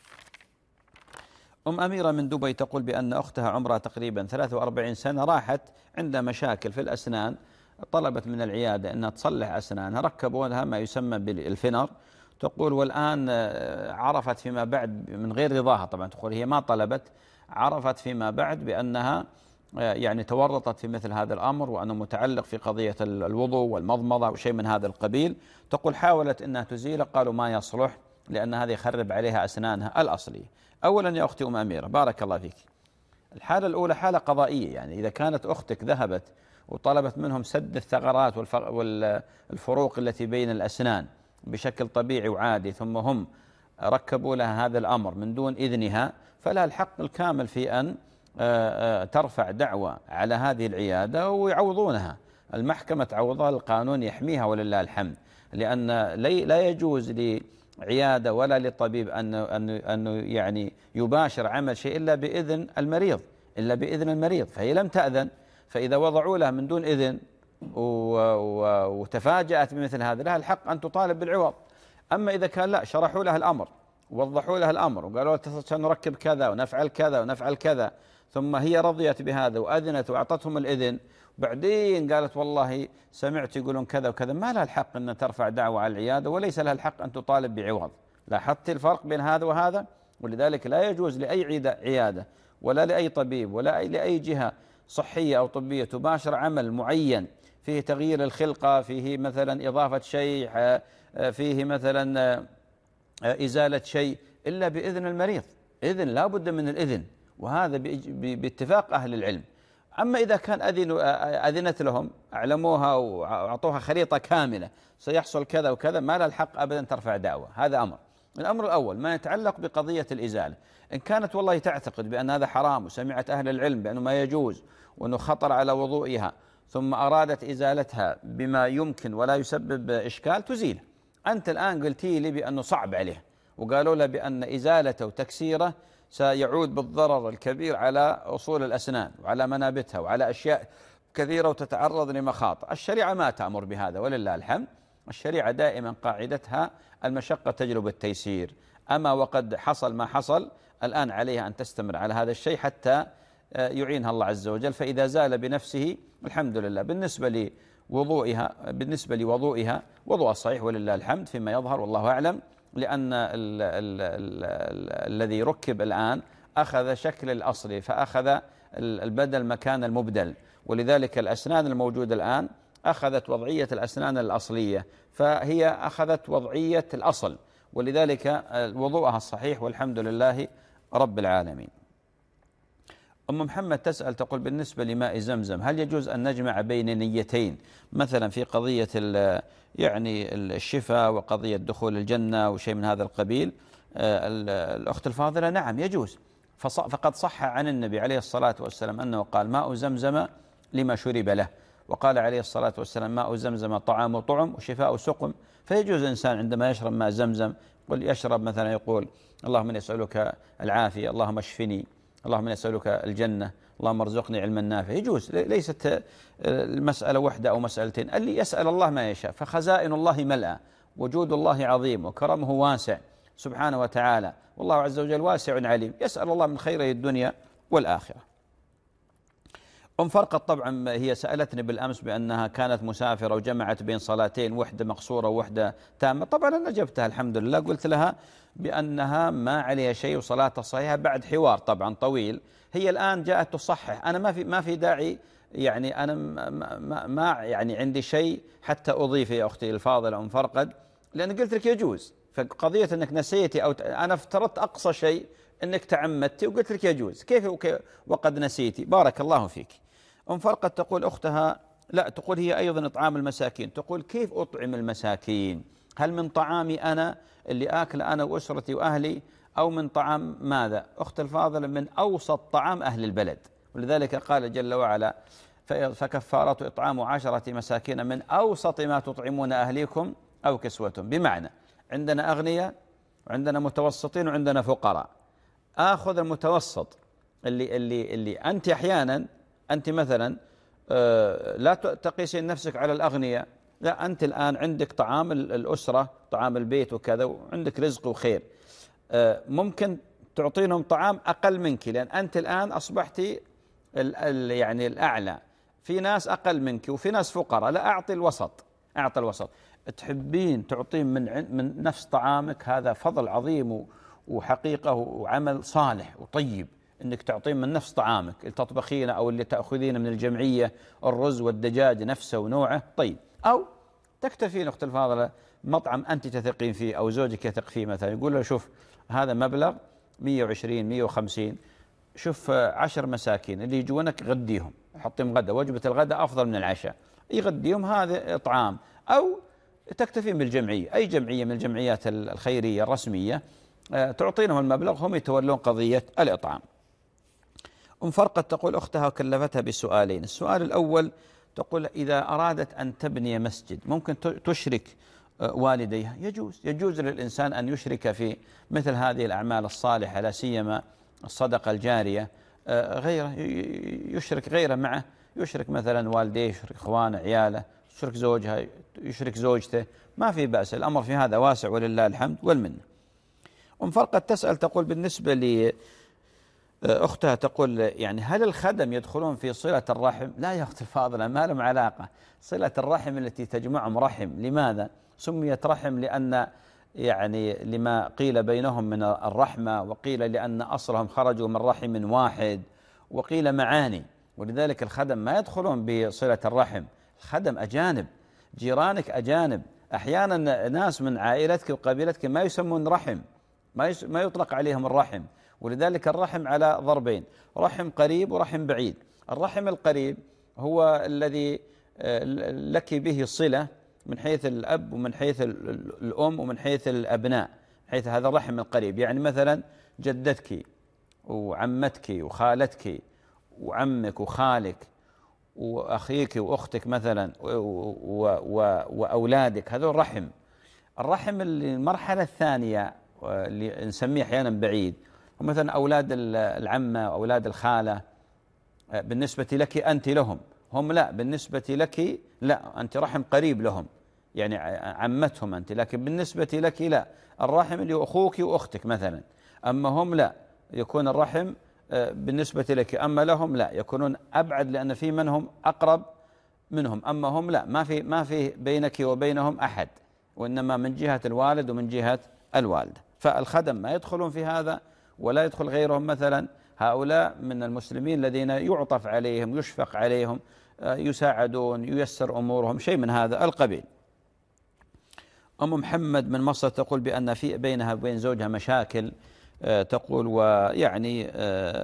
أم أميرة من دبي تقول بأن أختها عمرها تقريبا ثلاث وأربعين سنة، راحت عندها مشاكل في الأسنان، طلبت من العيادة أنها تصلح أسنانها، ركبوا لها ما يسمى بالفينر، تقول والآن عرفت فيما بعد من غير رضاها، طبعا تقول هي ما طلبت، عرفت فيما بعد بأنها يعني تورطت في مثل هذا الأمر وأنه متعلق في قضية الوضوء والمضمضة وشيء من هذا القبيل. تقول حاولت أنها تزيله، قالوا ما يصلح لأن هذا يخرب عليها أسنانها الأصلية. أولا يا أختي أم أميرة بارك الله فيك، الحالة الأولى حالة قضائية، يعني إذا كانت أختك ذهبت وطلبت منهم سد الثغرات والفروق التي بين الأسنان بشكل طبيعي وعادي، ثم هم ركبوا لها هذا الأمر من دون إذنها، فلها الحق الكامل في أن ترفع دعوة على هذه العيادة ويعوضونها، المحكمة تعوضها، القانون يحميها ولله الحمد، لأن لا يجوز لعيادة ولا للطبيب أن أن يعني يباشر عمل شيء إلا بإذن المريض، إلا بإذن المريض، فهي لم تأذن، فإذا وضعوا لها من دون إذن وتفاجأت بمثل هذا لها الحق أن تطالب بالعوض. أما إذا كان لا، شرحوا لها الأمر ووضحوا لها الأمر وقالوا سنركب كذا ونفعل كذا ونفعل كذا، ثم هي رضيت بهذا وأذنت وأعطتهم الإذن، بعدين قالت والله سمعت يقولون كذا وكذا، ما لها الحق أن ترفع دعوة على العيادة وليس لها الحق أن تطالب بعوض. لاحظت الفرق بين هذا وهذا؟ ولذلك لا يجوز لأي عيادة ولا لأي طبيب ولا لأي جهة صحية أو طبية تباشر عمل معين فيه تغيير الخلقة، فيه مثلا إضافة شيء، فيه مثلا إزالة شيء، إلا بإذن المريض، إذن لا بد من الإذن، وهذا باتفاق أهل العلم. أما إذا كان أذن أذنت لهم أعلموها وأعطوها خريطة كاملة سيحصل كذا وكذا، ما لها الحق أبدا ترفع دعوة. هذا أمر. الأمر الأول ما يتعلق بقضية الإزالة، إن كانت والله تعتقد بأن هذا حرام وسمعت أهل العلم بأنه ما يجوز وأنه خطر على وضوئها ثم أرادت إزالتها بما يمكن ولا يسبب إشكال تزيل. أنت الآن قلتي لي بأنه صعب عليه وقالوا له بأن إزالته وتكسيره سيعود بالضرر الكبير على أصول الأسنان وعلى منابتها وعلى أشياء كثيرة وتتعرض لمخاطر. الشريعة ما تأمر بهذا ولله الحمد، الشريعة دائما قاعدتها المشقة تجلب التيسير. أما وقد حصل ما حصل الآن عليها أن تستمر على هذا الشيء حتى يعينها الله عز وجل، فإذا زال بنفسه الحمد لله. بالنسبة لوضوئها بالنسبة لوضوئها وضوء الصحيح ولله الحمد فيما يظهر والله أعلم، لأن ال ال ال الذي ركب الآن أخذ شكل الأصلي فأخذ البدل مكان المبدل، ولذلك الأسنان الموجودة الآن أخذت وضعية الأسنان الأصلية، فهي أخذت وضعية الأصل، ولذلك وضوءها الصحيح والحمد لله رب العالمين. أم محمد تسأل تقول بالنسبة لماء زمزم هل يجوز أن نجمع بين نيتين مثلا في قضية يعني الشفاء وقضية دخول الجنة وشيء من هذا القبيل؟ الأخت الفاضلة نعم يجوز، فقد صح عن النبي عليه الصلاة والسلام أنه قال ماء زمزم لما شرب له، وقال عليه الصلاة والسلام ماء زمزم طعام طعم وشفاء سقم. فيجوز الإنسان عندما يشرب ماء زمزم يقول يشرب مثلا يقول اللهم إني أسألك العافية، اللهم اشفني، اللهم إني أسألك الجنة، اللهم ارزقني علما نافعا. يجوز، ليست المسألة وحدة أو مسألتين، اللي يسأل الله ما يشاء. فخزائن الله ملأى، وجود الله عظيم، وكرمه واسع سبحانه وتعالى، والله عز وجل واسع عليم، يسأل الله من خيره الدنيا والآخرة. أم فرقت طبعا هي سألتني بالأمس بأنها كانت مسافرة وجمعت بين صلاتين، وحدة مقصورة ووحدة تامة. طبعا أنا أجبتها الحمد لله، قلت لها بأنها ما عليها شيء وصلاتها صحيحة بعد حوار طبعا طويل. هي الآن جاءت تصحح، أنا ما في ما في داعي يعني، أنا ما, ما يعني عندي شيء حتى أضيف يا أختي الفاضلة أم فرقد، لأن قلت لك يجوز. فقضية أنك نسيتي أو أنا افترضت أقصى شيء أنك تعمدتي وقلت لك يجوز، كيف وقد نسيتي؟ بارك الله فيك. أم فرقد تقول أختها لا، تقول هي أيضا إطعام المساكين، تقول كيف أطعم المساكين؟ هل من طعامي أنا اللي آكل أنا وأسرتي وأهلي، أو من طعام ماذا؟ أخت الفاضلة من أوسط طعام أهل البلد، ولذلك قال جل وعلا فكفارة إطعام عشرة مساكين من أوسط ما تطعمون أهليكم أو كسوتهم. بمعنى عندنا أغنياء وعندنا متوسطين وعندنا فقراء. آخذ المتوسط اللي اللي اللي أنت أحيانا أنت مثلا لا تقيسين نفسك على الأغنياء، لا، أنت الآن عندك طعام الأسرة، طعام البيت وكذا، وعندك رزق وخير، ممكن تعطينهم طعام أقل منك، لأن أنت الآن أصبحتي يعني الأعلى. في ناس أقل منك وفي ناس فقراء، لا، أعطي الوسط، أعطي الوسط. تحبين تعطين من من نفس طعامك، هذا فضل عظيم وحقيقة وعمل صالح وطيب، انك تعطين من نفس طعامك اللي تطبخينه او اللي تاخذينه من الجمعيه، الرز والدجاج نفسه ونوعه، طيب. او تكتفين اخت الفاضله مطعم انت تثقين فيه او زوجك يثق فيه، مثلا يقول له شوف هذا مبلغ مئة وعشرين مئة وخمسين، شوف عشر مساكين اللي يجونك غديهم، حطيهم غدا، وجبه الغداء افضل من العشاء، يغديهم، هذا اطعام. او تكتفين بالجمعيه، اي جمعيه من الجمعيات الخيريه الرسميه، تعطينهم المبلغ، هم يتولون قضيه الاطعام. أم فرقد تقول أختها كلفتها بسؤالين. السؤال الأول تقول إذا أرادت أن تبني مسجد ممكن تشرك والديها؟ يجوز، يجوز للإنسان أن يشرك في مثل هذه الأعمال الصالحة، لا سيما الصدقة الجارية، غيره يشرك غيره معه، يشرك مثلا والديه، يشرك إخوانه، عياله، يشرك زوجها، يشرك زوجته، ما في بأس، الأمر في هذا واسع ولله الحمد والمنة. أم فرقد تسأل تقول بالنسبة لي أختها تقول يعني هل الخدم يدخلون في صلة الرحم؟ لا يا أختي الفاضلة، ما لهم علاقة. صلة الرحم التي تجمعهم رحم. لماذا سميت رحم؟ لأن يعني لما قيل بينهم من الرحمة، وقيل لأن أصلهم خرجوا من رحم واحد، وقيل معاني، ولذلك الخدم ما يدخلون بصلة الرحم. الخدم أجانب، جيرانك أجانب، أحيانا ناس من عائلتك وقبيلتك ما يسمون رحم، ما ما يطلق عليهم الرحم. ولذلك الرحم على ضربين، رحم قريب ورحم بعيد. الرحم القريب هو الذي لك به صلة من حيث الأب ومن حيث الأم ومن حيث الأبناء، حيث هذا الرحم القريب. يعني مثلا جدتك وعمتك وخالتك وعمك وخالك وأخيك وأختك مثلا وأولادك، هذا الرحم. الرحم المرحلة الثانية اللي نسميه أحيانا بعيد، ومثلا أولاد العمة أولاد الخالة، بالنسبة لك أنت لهم، هم لا، بالنسبة لك لا، أنت رحم قريب لهم، يعني عمتهم أنت، لكن بالنسبة لك لا، الرحم اللي أخوك وأختك مثلا، أما هم لا، يكون الرحم بالنسبة لك، أما لهم لا، يكونون أبعد، لأن في منهم أقرب منهم، أما هم لا، ما في ما في بينك وبينهم أحد، وإنما من جهة الوالد ومن جهة الوالدة. فالخدم ما يدخلون في هذا، ولا يدخل غيرهم. مثلا هؤلاء من المسلمين الذين يعطف عليهم، يشفق عليهم، يساعدون، ييسر أمورهم، شيء من هذا القبيل. أم محمد من مصر تقول بأن في بينها وبين زوجها مشاكل، تقول ويعني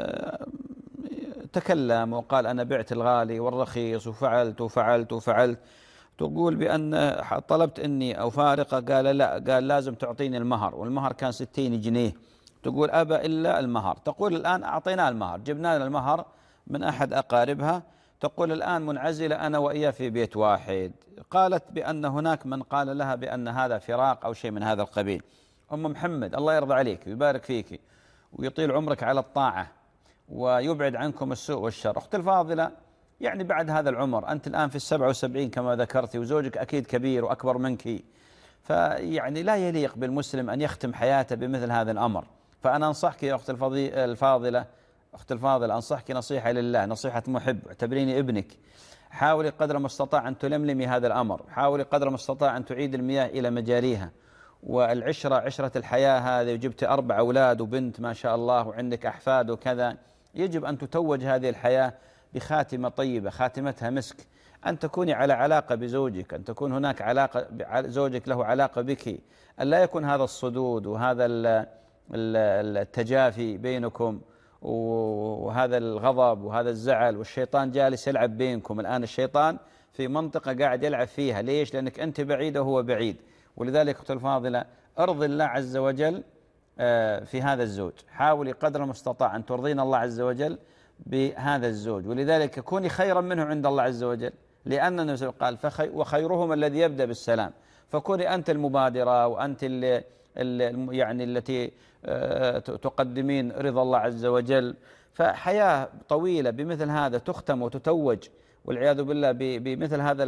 تكلم وقال أنا بعت الغالي والرخيص وفعلت وفعلت وفعلت. تقول بأن طلبت أني أفارقه، قال لا، قال لازم تعطيني المهر، والمهر كان ستين جنيه. تقول أبى إلا المهر. تقول الآن أعطيناه المهر، جبنا له المهر من أحد أقاربها، تقول الآن منعزلة أنا وإياه في بيت واحد. قالت بأن هناك من قال لها بأن هذا فراق أو شيء من هذا القبيل. أم محمد الله يرضى عليك ويبارك فيك ويطيل عمرك على الطاعة ويبعد عنكم السوء والشر. أختي الفاضلة، يعني بعد هذا العمر أنت الآن في السبعة وسبعين كما ذكرتي، وزوجك أكيد كبير وأكبر منك، فيعني لا يليق بالمسلم أن يختم حياته بمثل هذا الأمر. فأنا أنصحك يا أختي الفاضلة أختي الفاضلة أنصحك نصيحة لله، نصيحة محب، اعتبريني ابنك، حاولي قدر المستطاع أن تلملمي هذا الأمر، حاولي قدر المستطاع أن تعيد المياه إلى مجاريها. والعشرة عشرة الحياة هذه، وجبت أربع أولاد وبنت ما شاء الله وعندك أحفاد وكذا، يجب أن تتوج هذه الحياة بخاتمة طيبة خاتمتها مسك، أن تكوني على علاقة بزوجك، أن تكون هناك علاقة زوجك له علاقة بك، أن لا يكون هذا الصدود وهذا التجافي بينكم وهذا الغضب وهذا الزعل، والشيطان جالس يلعب بينكم. الآن الشيطان في منطقة قاعد يلعب فيها، ليش؟ لأنك أنت بعيد وهو بعيد. ولذلك أختي الفاضلة ارضي الله عز وجل في هذا الزوج، حاولي قدر المستطاع أن ترضين الله عز وجل بهذا الزوج، ولذلك كوني خيرا منه عند الله عز وجل، لأن النبي قال فخي وخيرهم الذي يبدأ بالسلام. فكوني أنت المبادرة وأنت اللي يعني التي تقدمين رضا الله عز وجل. فحياة طويلة بمثل هذا تختم وتتوج والعياذ بالله بمثل هذا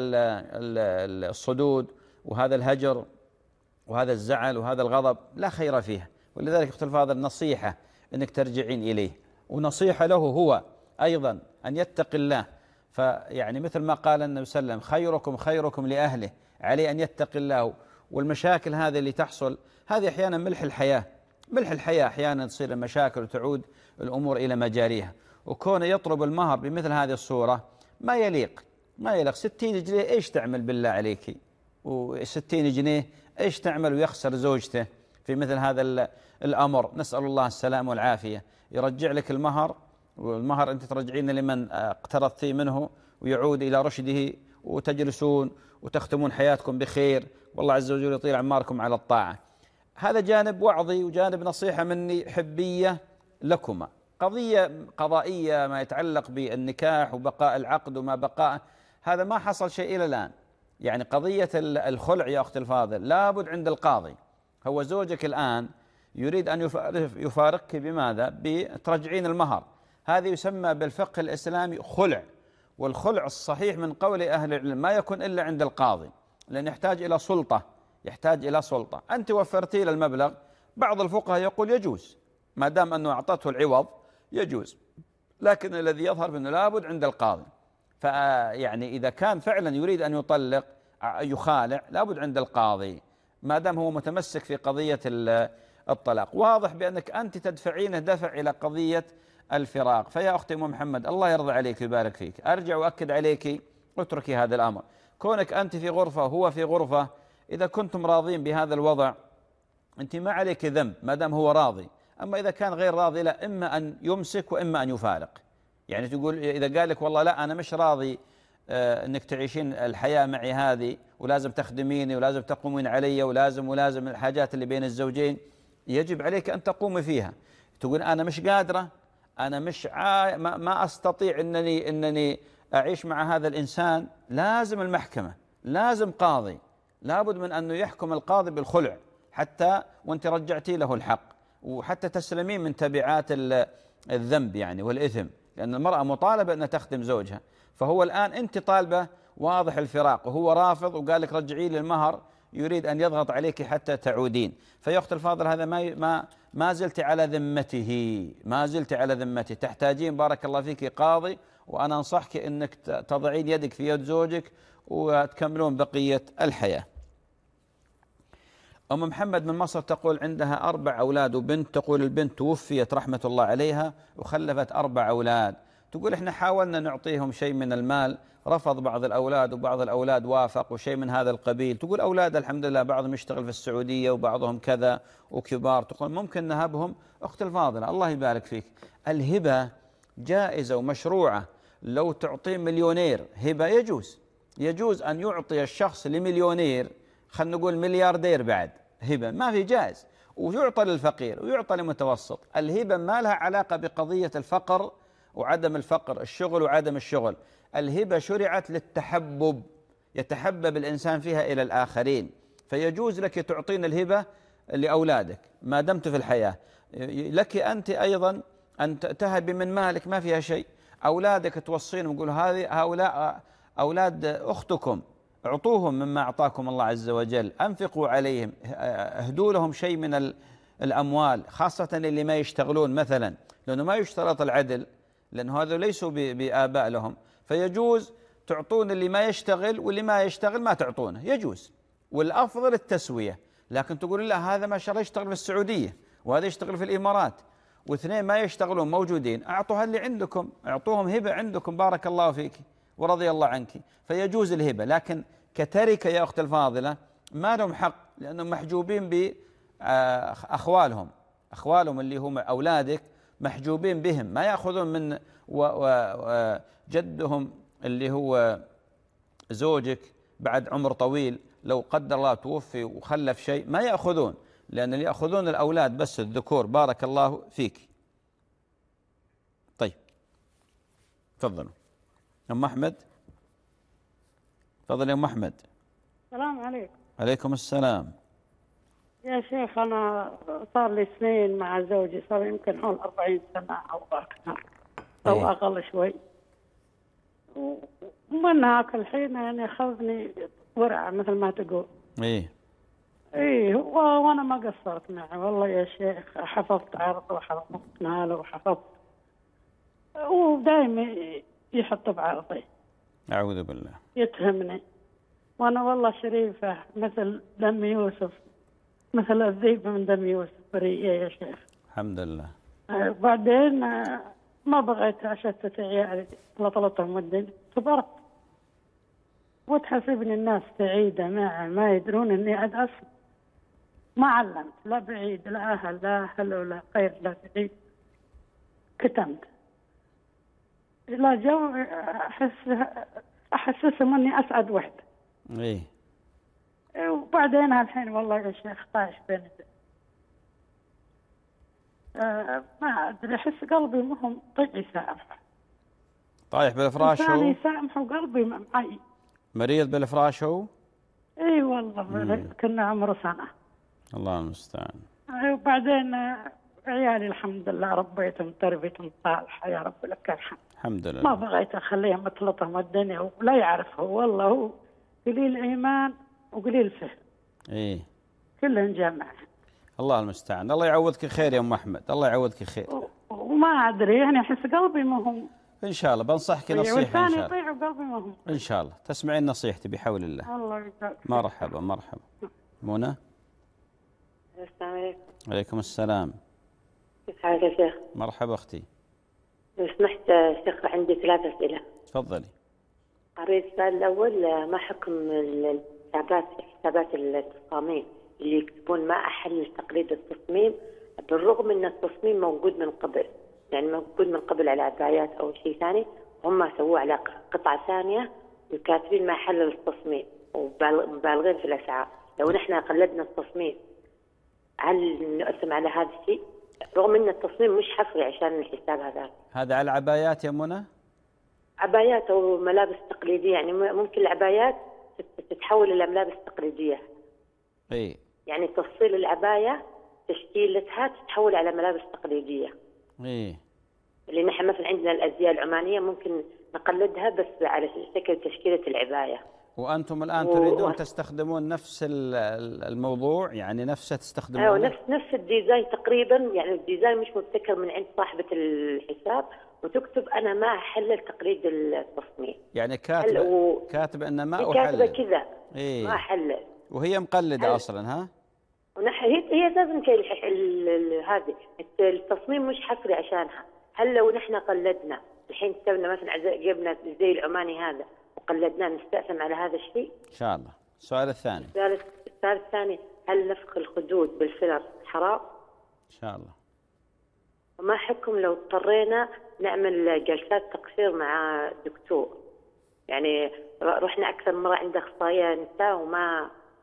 الصدود وهذا الهجر وهذا الزعل وهذا الغضب، لا خير فيها. ولذلك أختي الفاضل نصيحة أنك ترجعين إليه، ونصيحة له هو أيضا أن يتقي الله. فيعني مثل ما قال النبي صلى الله عليه وسلم خيركم خيركم لأهله، عليه أن يتقي الله. والمشاكل هذه اللي تحصل هذه أحيانا ملح الحياة، ملح الحياة أحيانا تصير المشاكل وتعود الأمور إلى مجاريها. وكونه يطلب المهر بمثل هذه الصورة ما يليق، ما يليق. ستين جنيه إيش تعمل بالله عليك؟ وستين جنيه إيش تعمل ويخسر زوجته في مثل هذا الأمر؟ نسأل الله السلامة والعافية. يرجع لك المهر، والمهر أنت ترجعين لمن اقترضتي منه، ويعود إلى رشده، وتجلسون وتختمون حياتكم بخير، والله عز وجل يطيل عماركم على الطاعة. هذا جانب وعظي وجانب نصيحة مني حبية لكما. قضية قضائية ما يتعلق بالنكاح وبقاء العقد وما بقاء، هذا ما حصل شيء إلى الآن. يعني قضية الخلع يا أختي الفاضل لابد عند القاضي. هو زوجك الآن يريد أن يفارقك بماذا؟ بترجعين المهر. هذه يسمى بالفقه الإسلامي خلع. والخلع الصحيح من قول أهل العلم ما يكون إلا عند القاضي، لأن يحتاج إلى سلطة، يحتاج إلى سلطة. أنت وفرتي له المبلغ، بعض الفقهاء يقول يجوز ما دام أنه أعطته العوض يجوز، لكن الذي يظهر أنه لابد عند القاضي. فيعني إذا كان فعلا يريد أن يطلق يخالع لابد عند القاضي ما دام هو متمسك في قضية الطلاق. واضح بأنك أنت تدفعينه دفع إلى قضية الفراق. فيا أختي أم محمد الله يرضى عليك ويبارك فيك، أرجع وأكد عليك اتركي هذا الأمر. كونك أنت في غرفة وهو في غرفة، إذا كنتم راضين بهذا الوضع أنت ما عليك ذنب ما دام هو راضي. أما إذا كان غير راضي لا، إما أن يمسك وإما أن يفارق. يعني تقول إذا قال لك والله لا أنا مش راضي آه أنك تعيشين الحياة معي هذه، ولازم تخدميني ولازم تقومين علي ولازم ولازم الحاجات اللي بين الزوجين، يجب عليك أن تقومي فيها. تقول أنا مش قادرة، أنا مش عا... ما... ما أستطيع أنني أنني أعيش مع هذا الإنسان، لازم المحكمة، لازم قاضي، لابد من أنه يحكم القاضي بالخلع حتى وأنت رجعتي له الحق، وحتى تسلمين من تبعات الذنب يعني والإثم، لأن المرأة مطالبة أن تخدم زوجها. فهو الآن أنت طالبة واضح الفراق وهو رافض وقال لك رجعي لي المهر، يريد أن يضغط عليك حتى تعودين. فيا أخت الفاضل هذا ما ما ما زلت على ذمته، ما زلت على ذمته، تحتاجين بارك الله فيك قاضي. وأنا أنصحك أنك تضعين يدك في يد زوجك وتكملون بقية الحياة. أم محمد من مصر تقول عندها أربع أولاد وبنت، تقول البنت توفيت رحمة الله عليها وخلفت أربع أولاد. تقول إحنا حاولنا نعطيهم شيء من المال، رفض بعض الأولاد وبعض الأولاد وافق وشيء من هذا القبيل. تقول أولاد الحمد لله بعضهم يشتغل في السعودية وبعضهم كذا وكبار، تقول ممكن نهبهم. أخت الفاضلة الله يبارك فيك، الهبة جائزة ومشروعة. لو تعطي مليونير هبة يجوز، يجوز أن يعطي الشخص لمليونير، خلينا نقول ملياردير بعد هبة، ما في جائز. ويعطى للفقير ويعطى للمتوسط. الهبة ما لها علاقة بقضية الفقر وعدم الفقر، الشغل وعدم الشغل. الهبة شرعت للتحبب، يتحبب الإنسان فيها إلى الآخرين، فيجوز لك تعطين الهبة لأولادك ما دمت في الحياة. لك أنت أيضا أن تهبي من مالك ما فيها شيء. أولادك توصينهم ويقول هذه هؤلاء أولاد أختكم، اعطوهم مما أعطاكم الله عز وجل، أنفقوا عليهم، اهدوا لهم شيء من الأموال، خاصة اللي ما يشتغلون مثلا، لأنه ما يشترط العدل، لأنه هذا ليسوا بآباء لهم، فيجوز تعطون اللي ما يشتغل، واللي ما يشتغل ما تعطونه، يجوز. والأفضل التسوية. لكن تقول لا هذا ما شاء الله يشتغل في السعودية وهذا يشتغل في الإمارات واثنين ما يشتغلون موجودين، أعطوها اللي عندكم، أعطوهم هبة عندكم، بارك الله فيك ورضي الله عنك، فيجوز الهبة. لكن كتركة يا أخت الفاضلة ما لهم حق، لأنهم محجوبين بأخوالهم، أخوالهم اللي هم أولادك محجوبين بهم، ما يأخذون من وجدهم اللي هو زوجك بعد عمر طويل، لو قدر الله توفي وخلف شيء ما يأخذون، لأن اللي يأخذون الأولاد بس الذكور. بارك الله فيك. طيب تفضلوا أم أحمد. تفضل يا أم أحمد. السلام عليكم. عليكم السلام. يا شيخ أنا صار لي سنين مع زوجي، صار يمكن حول أربعين سنة أو أكثر أو إيه؟ أقل شوي. ومن هاك الحين يعني أخذني ورعة مثل ما تقول. إيه إيه وأنا ما قصرت معه والله يا شيخ، حفظت عرض وحفظت ماله وحفظت، ودائما يحط بعرضي. أعوذ بالله. يتهمني وأنا والله شريفة مثل دم يوسف، مثل الذيب من دم يوسف، بريئة يا شيخ. الحمد لله. بعدين ما بغيت أشتت عيالي، لطلتهم الدنيا، صبرت وتحسبني الناس سعيدة معه، ما يدرون إني أدعس. ما علمت لا بعيد لا أهل لا أهل ولا خير لا بعيد، كتمت. لا جو أحس أحسسهم إني أسعد وحدة. إيه. وبعدين الحين والله يا شيخ طايح بين آه ما أدري، أحس قلبي مهم طيب يسامح. طايح بالفراش هو؟ يسامح وقلبي معي. مريض بالفراش هو؟ اي والله مريض. كنا عمره سنة. الله المستعان. وبعدين عيالي الحمد لله ربيتهم تربيتهم صالحة يا رب لك الحمد. الحمد لله. ما بغيت أخليهم متلطهم الدنيا ولا يعرفه، والله هو قليل إيمان وقليل فهم. إيه. كلهم جمع. الله المستعان. الله يعوضك خير يا أم أحمد، الله يعوضك خير. وما أدري يعني أحس قلبي مهم. إن شاء الله بنصحك نصيحة إن شاء الله. يطيع وقلبي مهم. إن شاء الله تسمعين نصيحتي بحول الله. الله يجزاك. مرحبا مرحبا. منى. السلام عليكم. عليكم السلام. كيف حالك يا شيخ؟ مرحبا أختي. لو سمحت شيخ عندي ثلاث أسئلة. تفضلي. قريت السؤال الأول، ما حكم الحسابات حسابات التصاميم اللي يكتبون ما أحل تقليد التصميم بالرغم أن التصميم موجود من قبل، يعني موجود من قبل على عبايات أو شيء ثاني، هم سووه على قطعة ثانية وكاتبين ما حل التصميم ومبالغين في الأسعار. لو نحن قلدنا التصميم هل نؤثم على هذا الشيء؟ رغم أن التصميم مش حصري عشان الحساب هذا. هذا على العبايات يا منى؟ عبايات أو ملابس تقليدية، يعني ممكن العبايات تتحول إلى ملابس تقليدية. إيه. يعني تفصيل العباية تشكيلتها تتحول على ملابس تقليدية. إيه. اللي نحن مثلا عندنا الأزياء العمانية ممكن نقلدها بس على شكل تشكيلة العباية. وأنتم الآن و... تريدون و... تستخدمون نفس الموضوع، يعني نفسه تستخدمونه؟ أيوة نفس نفس الديزاين تقريبا، يعني الديزاين مش مبتكر من عند صاحبة الحساب، وتكتب أنا ما أحلل تقليد التصميم. يعني كاتبة و... كاتبة أن ما أحلل. كاتبة كذا. إيه؟ ما أحلل. وهي مقلدة أصلا ها؟ ونحن هي هي لازم هذه التصميم مش حصري عشانها. هل لو نحن قلدنا الحين سوينا مثلا جبنا زي العماني هذا وقلدناه نستأثم على هذا الشيء؟ إن شاء الله. السؤال الثاني. السؤال السؤال الثاني، هل نفخ الخدود بالفيلر حرام؟ إن شاء الله. وما حكم لو اضطرينا نعمل جلسات تقصير مع دكتور؟ يعني رحنا أكثر مرة عند أخصائية نساء وما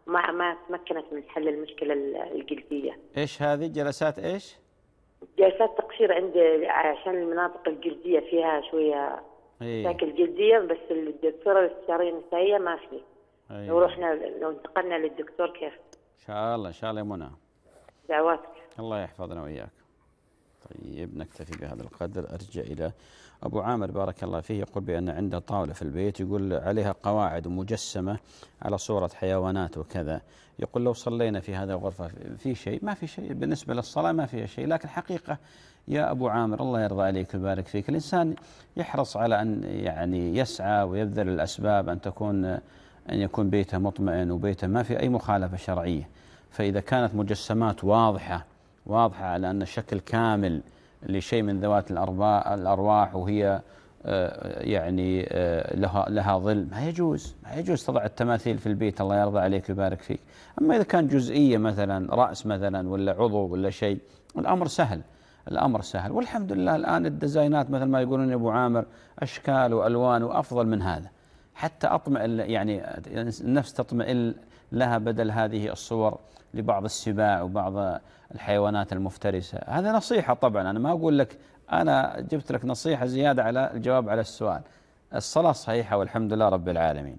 ما ما تمكنت من حل المشكلة الجلدية. إيش هذه جلسات إيش؟ جلسات تقشير عندي عشان المناطق الجلدية فيها شوية مشاكل إيه؟ جلدية، بس الدكتورة الاستشارية النسائية ما في. إيه؟ لو رحنا لو انتقلنا للدكتور كيف؟ إن شاء الله إن شاء الله يا منى. دعواتك. الله يحفظنا وإياك. طيب نكتفي بهذا القدر. أرجع إلى أبو عامر بارك الله فيه، يقول بأن عنده طاولة في البيت يقول عليها قواعد مجسمة على صورة حيوانات وكذا، يقول لو صلينا في هذه الغرفة في شيء؟ ما في شيء بالنسبة للصلاة، ما فيها شيء. لكن حقيقة يا أبو عامر الله يرضى عليك ويبارك فيك، الإنسان يحرص على أن يعني يسعى ويبذل الأسباب أن تكون أن يكون بيته مطمئن وبيته ما في أي مخالفة شرعية. فإذا كانت مجسمات واضحة واضحة على أن الشكل كامل لشيء من ذوات الأرواح وهي يعني لها لها ظل، ما يجوز ما يجوز تضع التماثيل في البيت. الله يرضى عليك ويبارك فيك. أما إذا كان جزئية مثلا رأس مثلا ولا عضو ولا شيء، الأمر سهل الأمر سهل والحمد لله. الآن الديزاينات مثل ما يقولون يا أبو عامر أشكال وألوان وأفضل من هذا، حتى أطمئن يعني النفس تطمئن لها بدل هذه الصور لبعض السباع وبعض الحيوانات المفترسة. هذا نصيحة طبعا، أنا ما أقول لك، أنا جبت لك نصيحة زيادة على الجواب على السؤال. الصلاة صحيحة والحمد لله رب العالمين.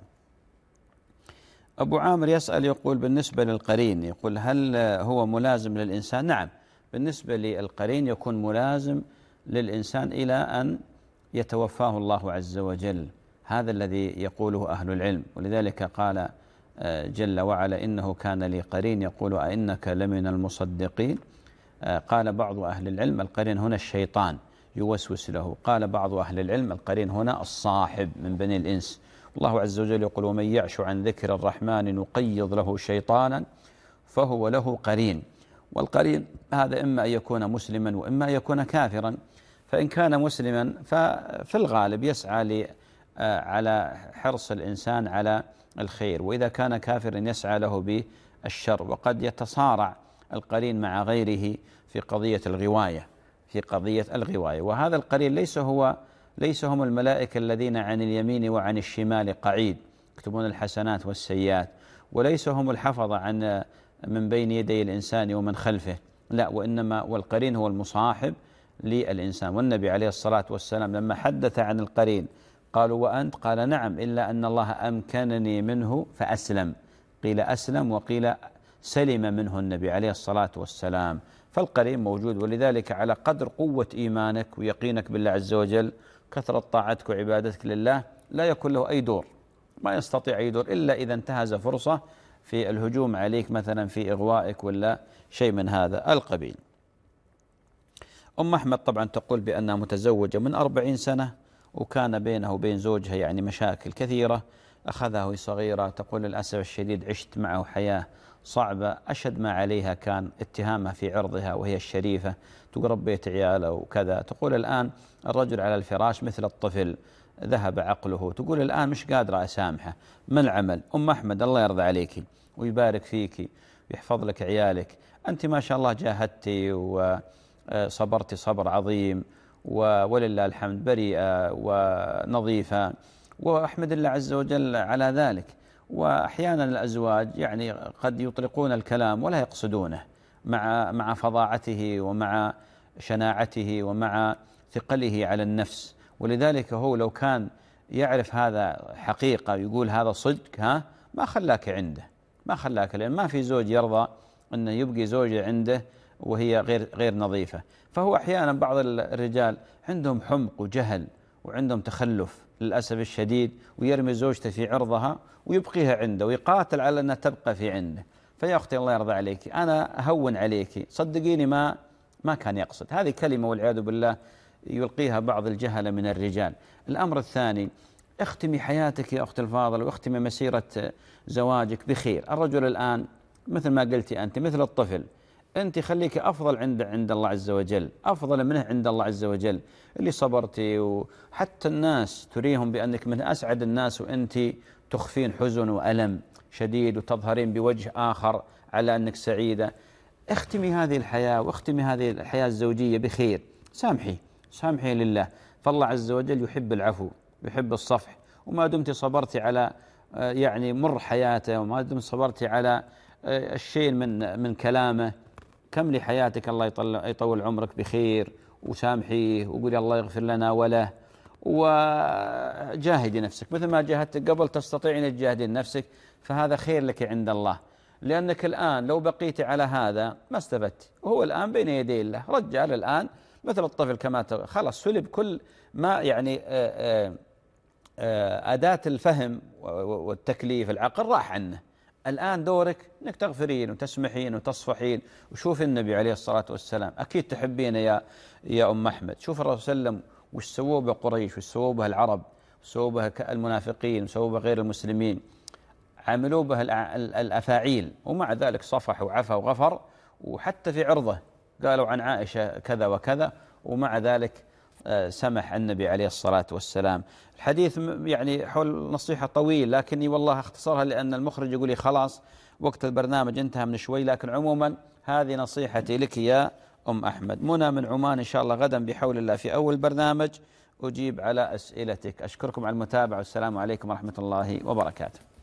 أبو عامر يسأل يقول بالنسبة للقرين، يقول هل هو ملازم للإنسان؟ نعم، بالنسبة للقرين يكون ملازم للإنسان إلى أن يتوفاه الله عز وجل، هذا الذي يقوله أهل العلم. ولذلك قال جل وعلا إنه كان لي قرين يقول أئنك لمن المصدقين. قال بعض أهل العلم القرين هنا الشيطان يوسوس له. قال بعض أهل العلم القرين هنا الصاحب من بني الإنس. الله عز وجل يقول ومن يعش عن ذكر الرحمن نقيض له شيطانا فهو له قرين. والقرين هذا إما أن يكون مسلما وإما أن يكون كافرا. فإن كان مسلما ففي الغالب يسعى على حرص الإنسان على الخير، وإذا كان كافرا يسعى له بالشر. وقد يتصارع القرين مع غيره في قضية الغواية في قضية الغواية وهذا القرين ليس هو ليس هم الملائكة الذين عن اليمين وعن الشمال قعيد يكتبون الحسنات والسيئات، وليس هم الحفظة عن من بين يدي الإنسان ومن خلفه، لا، وإنما والقرين هو المصاحب للإنسان. والنبي عليه الصلاة والسلام لما حدث عن القرين قالوا وأنت؟ قال نعم، إلا أن الله أمكنني منه فأسلم. قيل أسلم وقيل سلم منه النبي عليه الصلاة والسلام. فالقرين موجود، ولذلك على قدر قوة إيمانك ويقينك بالله عز وجل كثرة طاعتك وعبادتك لله لا يكون له أي دور، ما يستطيع أي دور إلا إذا انتهز فرصة في الهجوم عليك مثلا في إغوائك ولا شيء من هذا القبيل. أم أحمد طبعا تقول بأنها متزوجة من أربعين سنة وكان بينه وبين زوجها يعني مشاكل كثيرة، أخذها وهي صغيرة. تقول للأسف الشديد عشت معه حياة صعبة، أشد ما عليها كان اتهامها في عرضها وهي الشريفة، تقول ربيت عياله وكذا. تقول الآن الرجل على الفراش مثل الطفل ذهب عقله، تقول الآن مش قادرة أسامحه، ما العمل؟ أم أحمد الله يرضى عليك ويبارك فيك ويحفظ لك عيالك، أنت ما شاء الله جاهدتي وصبرتي صبر عظيم ولله الحمد بريئة ونظيفة، وأحمد الله عز وجل على ذلك. وأحيانا الأزواج يعني قد يطلقون الكلام ولا يقصدونه مع مع فظاعته ومع شناعته ومع ثقله على النفس. ولذلك هو لو كان يعرف هذا حقيقة يقول هذا صدق، ها ما خلاك عنده ما خلاك لأن ما في زوج يرضى أن يبقي زوجة عنده وهي غير غير نظيفة. فهو أحيانا بعض الرجال عندهم حمق وجهل وعندهم تخلف للأسف الشديد، ويرمي زوجته في عرضها ويبقيها عنده ويقاتل على أنها تبقى في عنده. فيا أختي الله يرضى عليك، أنا أهون عليك، صدقيني ما ما كان يقصد. هذه كلمة والعياذ بالله يلقيها بعض الجهلة من الرجال. الأمر الثاني، اختمي حياتك يا أختي الفاضل واختمي مسيرة زواجك بخير. الرجل الآن مثل ما قلتي أنت مثل الطفل، أنت خليك أفضل عند عند الله عز وجل، أفضل منه عند الله عز وجل، اللي صبرتي وحتى الناس تريهم بأنك من أسعد الناس وأنت تخفين حزن وألم شديد وتظهرين بوجه آخر على أنك سعيدة. اختمي هذه الحياة واختمي هذه الحياة الزوجية بخير، سامحي سامحي لله، فالله عز وجل يحب العفو يحب الصفح. وما دمت صبرتي على يعني مر حياته وما دمت صبرتي على الشيء من من كلامه، كم لحياتك الله يطول عمرك بخير، وسامحيه وقولي الله يغفر لنا وله، وجاهدي نفسك مثل ما جاهدت قبل تستطيعين أن تجاهدين نفسك، فهذا خير لك عند الله. لأنك الآن لو بقيت على هذا ما استفدت، وهو الآن بين يدي الله. رجال الآن مثل الطفل كما خلص سلب كل ما يعني أداة الفهم والتكليف العقل راح عنه. الآن دورك أنك تغفرين وتسمحين وتصفحين. وشوف النبي عليه الصلاة والسلام، أكيد تحبين يا يا أم أحمد، شوف الرسول صلى الله عليه وسلم وش سووا به قريش، وش سووا به العرب، وش سووا به المنافقين، وش سووا به غير المسلمين، عملوا به الأفاعيل، ومع ذلك صفح وعفى وغفر. وحتى في عرضه قالوا عن عائشة كذا وكذا، ومع ذلك سمح النبي عليه الصلاة والسلام. الحديث يعني حول نصيحة طويل، لكني والله اختصرها لأن المخرج يقول لي خلاص وقت البرنامج انتهى من شوي. لكن عموما هذه نصيحتي لك يا أم أحمد. منى من عمان إن شاء الله غدا بحول الله في أول برنامج أجيب على أسئلتك. أشكركم على المتابعة والسلام عليكم ورحمة الله وبركاته.